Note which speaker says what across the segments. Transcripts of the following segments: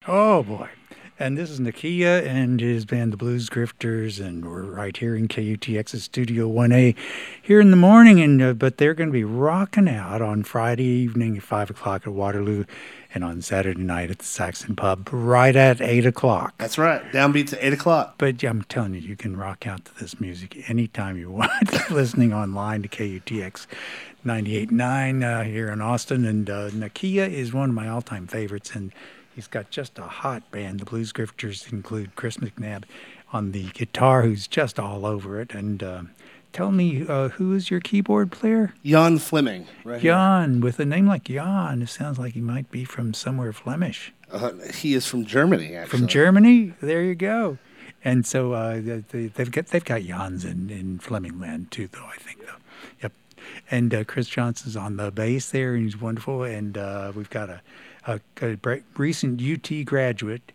Speaker 1: Oh boy. And this is Nakia and his band, the Blues Grifters, and we're right here in KUTX's Studio 1A here in the morning. And but they're going to be rocking out on Friday evening at 5 o'clock at Waterloo and on Saturday night at the Saxon Pub right at 8 o'clock.
Speaker 2: That's right. Downbeat to 8 o'clock.
Speaker 1: But I'm telling you, you can rock out to this music anytime you want, listening online to KUTX 98.9 here in Austin. And Nakia is one of my all-time favorites, and he's got just a hot band. The Blues Grifters include Chris McNabb on the guitar, who's just all over it. And tell me, who is your keyboard player?
Speaker 2: Jan Fleming. Right
Speaker 1: Jan, with a name like Jan, it sounds like he might be from somewhere Flemish.
Speaker 2: He is from Germany, actually.
Speaker 1: From Germany? There you go. And so they've got Jans in Flemingland too, though, I think, though. Yep. And Chris Johnson's on the bass there, and he's wonderful. And we've got a recent UT graduate,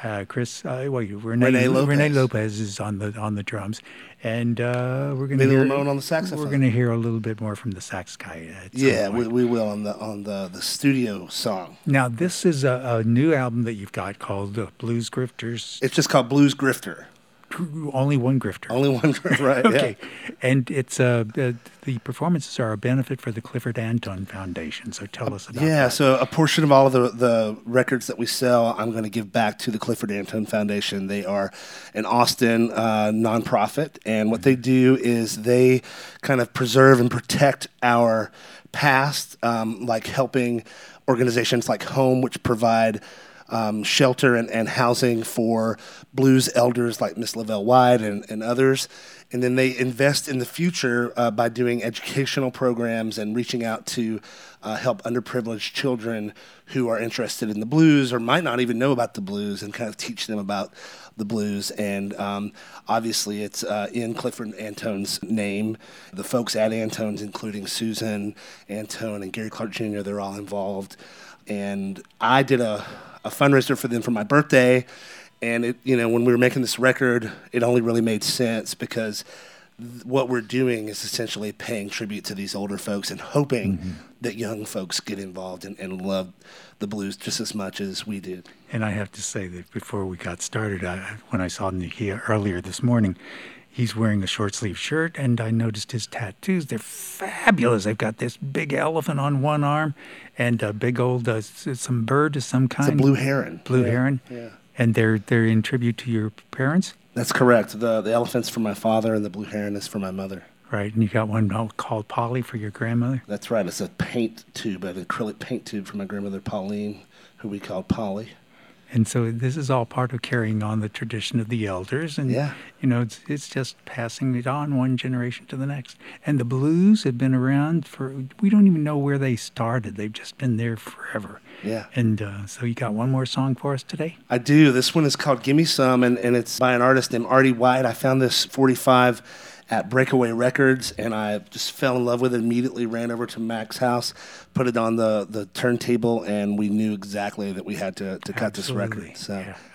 Speaker 1: Renee Lopez is on the drums, and we're going to hear
Speaker 2: Lamone on the saxophone.
Speaker 1: We're going to hear a little bit more from the sax guy.
Speaker 2: We will on the studio song.
Speaker 1: Now this is a new album that you've got called Blues Grifters.
Speaker 2: It's just called Blues Grifter.
Speaker 1: Only one grifter.
Speaker 2: Only one, right?
Speaker 1: Okay, yeah. And it's the performances are a benefit for the Clifford Anton Foundation. So tell us about that.
Speaker 2: Yeah, so a portion of all of the records that we sell, I'm going to give back to the Clifford Anton Foundation. They are an Austin nonprofit, and what they do is they kind of preserve and protect our past, like helping organizations like Home, which provide shelter and housing for blues elders like Miss Lavelle White and others. And then they invest in the future by doing educational programs and reaching out to help underprivileged children who are interested in the blues or might not even know about the blues and kind of teach them about the blues. And obviously it's in Clifford Anton's name. The folks at Anton's, including Susan Antone and Gary Clark Jr., they're all involved. And I did a fundraiser for them for my birthday, and it, when we were making this record, it only really made sense because what we're doing is essentially paying tribute to these older folks and hoping that young folks get involved and love the blues just as much as we did.
Speaker 1: And I have to say that before we got started, when I saw Nakia earlier this morning, he's wearing a short-sleeve shirt, and I noticed his tattoos. They're fabulous. They've got this big elephant on one arm and a big old some bird of some kind.
Speaker 2: It's a blue heron.
Speaker 1: Blue heron?
Speaker 2: Yeah.
Speaker 1: And they're in tribute to your parents?
Speaker 2: That's correct. The elephant's for my father, and the blue heron is for my mother.
Speaker 1: Right, and you got one called Polly for your grandmother?
Speaker 2: That's right. It's a paint tube, an acrylic paint tube for my grandmother, Pauline, who we called Polly.
Speaker 1: And so this is all part of carrying on the tradition of the elders. And, it's just passing it on one generation to the next. And the blues have been around we don't even know where they started. They've just been there forever.
Speaker 2: Yeah.
Speaker 1: And so you got one more song for us today?
Speaker 2: I do. This one is called Gimme Some, and it's by an artist named Artie White. I found this 45 at Breakaway Records, and I just fell in love with it immediately, ran over to Mac's house, put it on the turntable, and we knew exactly that we had to cut this record. So